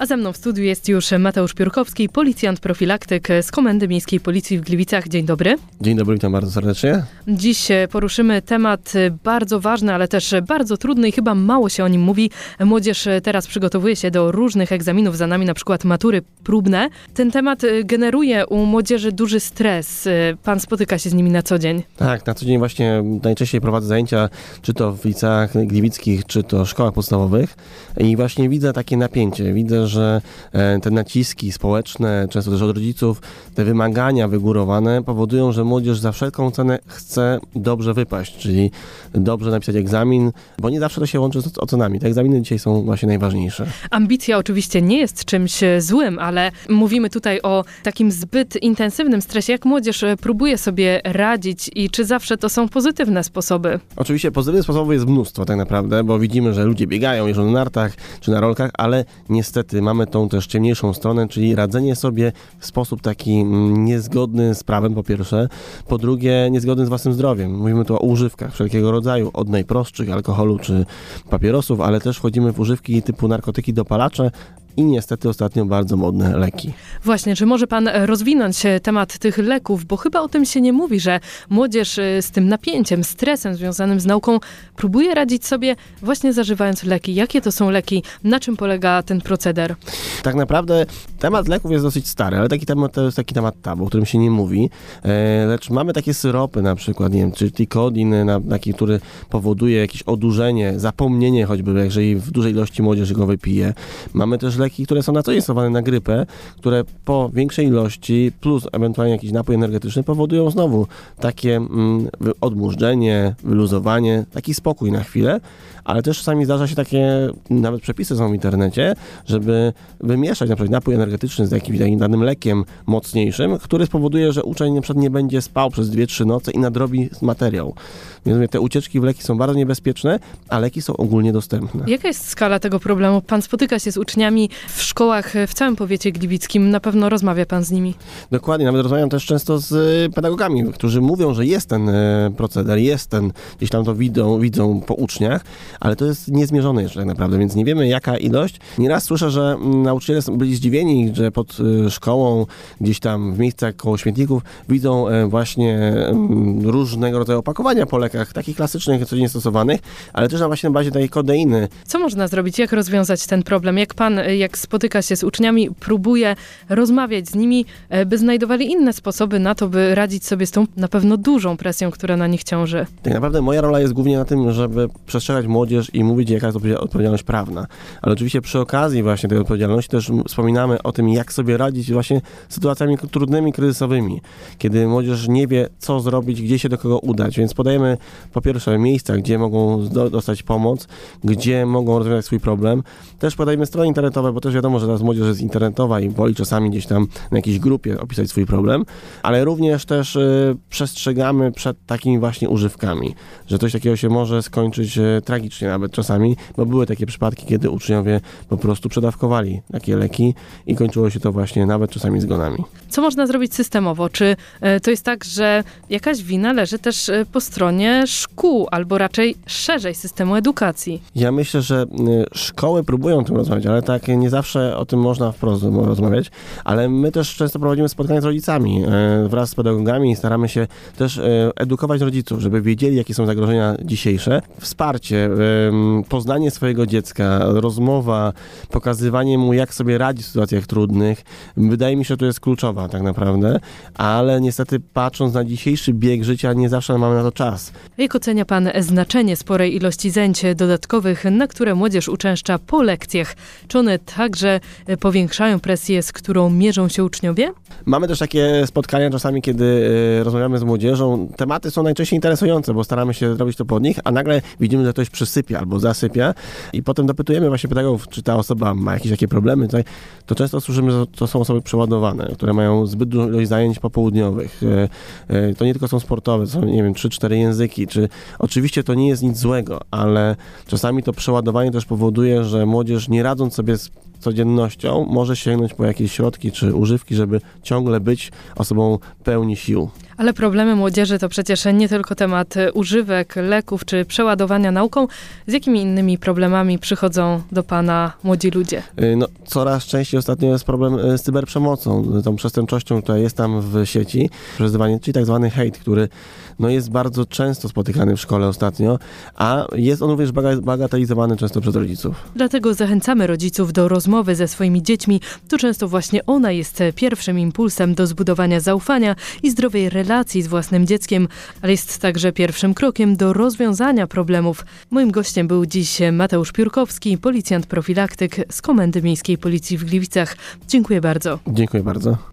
A ze mną w studiu jest już Mateusz Piórkowski, policjant profilaktyk z Komendy Miejskiej Policji w Gliwicach. Dzień dobry. Dzień dobry, witam bardzo serdecznie. Dziś poruszymy temat bardzo ważny, ale też bardzo trudny i chyba mało się o nim mówi. Młodzież teraz przygotowuje się do różnych egzaminów, za nami na przykład matury próbne. Ten temat generuje u młodzieży duży stres. Pan spotyka się z nimi na co dzień? Tak, na co dzień właśnie najczęściej prowadzę zajęcia, czy to w liceach gliwickich, czy to szkołach podstawowych i właśnie widzę takie napięcie. Widzę, że te naciski społeczne, często też od rodziców, te wymagania wygórowane powodują, że młodzież za wszelką cenę chce dobrze wypaść, czyli dobrze napisać egzamin, bo nie zawsze to się łączy z ocenami. Te egzaminy dzisiaj są właśnie najważniejsze. Ambicja oczywiście nie jest czymś złym, ale mówimy tutaj o takim zbyt intensywnym stresie. Jak młodzież próbuje sobie radzić i czy zawsze to są pozytywne sposoby? Oczywiście pozytywnych sposobów jest mnóstwo tak naprawdę, bo widzimy, że ludzie biegają, jeżdżą na nartach czy na rolkach, ale niestety mamy tą też ciemniejszą stronę, czyli radzenie sobie w sposób taki niezgodny z prawem po pierwsze, po drugie niezgodny z własnym zdrowiem. Mówimy tu o używkach wszelkiego rodzaju, od najprostszych alkoholu czy papierosów, ale też wchodzimy w używki typu narkotyki, dopalacze i niestety ostatnio bardzo modne leki. Właśnie, czy może pan rozwinąć temat tych leków, bo chyba o tym się nie mówi, że młodzież z tym napięciem, stresem związanym z nauką próbuje radzić sobie właśnie zażywając leki. Jakie to są leki? Na czym polega ten proceder? Tak naprawdę temat leków jest dosyć stary, ale taki temat to jest taki temat tabu, o którym się nie mówi, lecz mamy takie syropy na przykład, nie wiem, czy Ticodin, taki, który powoduje jakieś odurzenie, zapomnienie choćby, jeżeli w dużej ilości młodzież go wypije. Mamy też leki, które są na co dzień stosowane na grypę, które po większej ilości plus ewentualnie jakiś napój energetyczny powodują znowu takie odmurzenie, wyluzowanie, taki spokój na chwilę, ale też czasami zdarza się takie, nawet przepisy są w internecie, żeby wymieszać na przykład napój energetyczny z jakimś takim danym lekiem mocniejszym, który spowoduje, że uczeń na przykład nie będzie spał przez 2-3 noce i nadrobi materiał. Więc te ucieczki w leki są bardzo niebezpieczne, a leki są ogólnie dostępne. Jaka jest skala tego problemu? Pan spotyka się z uczniami w szkołach w całym powiecie gliwickim. Na pewno rozmawia pan z nimi. Dokładnie, nawet rozmawiam też często z pedagogami, którzy mówią, że jest ten proceder, jest ten, gdzieś tam to widzą po uczniach, ale to jest niezmierzone jeszcze tak naprawdę, więc nie wiemy jaka ilość. Nieraz słyszę, że nauczyciele byli zdziwieni, że pod szkołą, gdzieś tam w miejscach koło śmietników widzą właśnie różnego rodzaju opakowania po lekach, takich klasycznych, codziennie stosowanych, ale też właśnie na bazie tej kodeiny. Co można zrobić? Jak rozwiązać ten problem? Jak pan, jak spotyka się z uczniami, próbuje rozmawiać z nimi, by znajdowali inne sposoby na to, by radzić sobie z tą na pewno dużą presją, która na nich ciąży? Tak naprawdę moja rola jest głównie na tym, żeby przestrzegać młodzież i mówić, jaka jest odpowiedzialność prawna. Ale oczywiście przy okazji właśnie tej odpowiedzialności też wspominamy o tym, jak sobie radzić właśnie z sytuacjami trudnymi, kryzysowymi, kiedy młodzież nie wie, co zrobić, gdzie się do kogo udać, więc podajemy po pierwsze miejsca, gdzie mogą dostać pomoc, gdzie mogą rozwiązać swój problem. Też podajemy strony internetowe, bo też wiadomo, że teraz młodzież jest internetowa i woli czasami gdzieś tam na jakiejś grupie opisać swój problem, ale również też przestrzegamy przed takimi właśnie używkami, że coś takiego się może skończyć tragicznie nawet czasami, bo były takie przypadki, kiedy uczniowie po prostu przedawkowali takie leki i kończyło się to właśnie nawet czasami zgonami. Co można zrobić systemowo? Czy to jest tak, że jakaś wina leży też po stronie szkół, albo raczej szerzej systemu edukacji? Ja myślę, że szkoły próbują o tym rozmawiać, ale tak nie zawsze o tym można wprost rozmawiać, ale my też często prowadzimy spotkania z rodzicami wraz z pedagogami i staramy się też edukować rodziców, żeby wiedzieli, jakie są zagrożenia dzisiejsze. Wsparcie, poznanie swojego dziecka, rozmowa, pokazywanie mu, jak sobie radzić w sytuacjach trudnych, wydaje mi się, że to jest kluczowa tak naprawdę, ale niestety patrząc na dzisiejszy bieg życia, nie zawsze mamy na to czas. Jak ocenia pan znaczenie sporej ilości zajęć dodatkowych, na które młodzież uczęszcza po lekcjach? Czy one także powiększają presję, z którą mierzą się uczniowie? Mamy też takie spotkania czasami, kiedy rozmawiamy z młodzieżą. Tematy są najczęściej interesujące, bo staramy się zrobić to pod nich, a nagle widzimy, że ktoś przysypia albo zasypia i potem dopytujemy właśnie pedagogów, czy ta osoba ma jakieś takie problemy. To często słyszymy, że to są osoby przeładowane, które mają zbyt dużo ilość zajęć popołudniowych. To nie tylko są sportowe, to są, nie wiem, 3-4 języki, czy oczywiście to nie jest nic złego, ale czasami to przeładowanie też powoduje, że młodzież nie radząc sobie z codziennością może sięgnąć po jakieś środki czy używki, żeby ciągle być osobą pełni sił. Ale problemy młodzieży to przecież nie tylko temat używek, leków czy przeładowania nauką. Z jakimi innymi problemami przychodzą do pana młodzi ludzie? No, coraz częściej ostatnio jest problem z cyberprzemocą, tą przestępczością, która jest tam w sieci, czyli tak zwany hejt, który jest bardzo często spotykany w szkole ostatnio, a jest on również bagatelizowany często przez rodziców. Dlatego zachęcamy rodziców do rozmowy ze swoimi dziećmi. To często właśnie ona jest pierwszym impulsem do zbudowania zaufania i zdrowej relacji z własnym dzieckiem, ale jest także pierwszym krokiem do rozwiązania problemów. Moim gościem był dziś Mateusz Piórkowski, policjant profilaktyk z Komendy Miejskiej Policji w Gliwicach. Dziękuję bardzo. Dziękuję bardzo.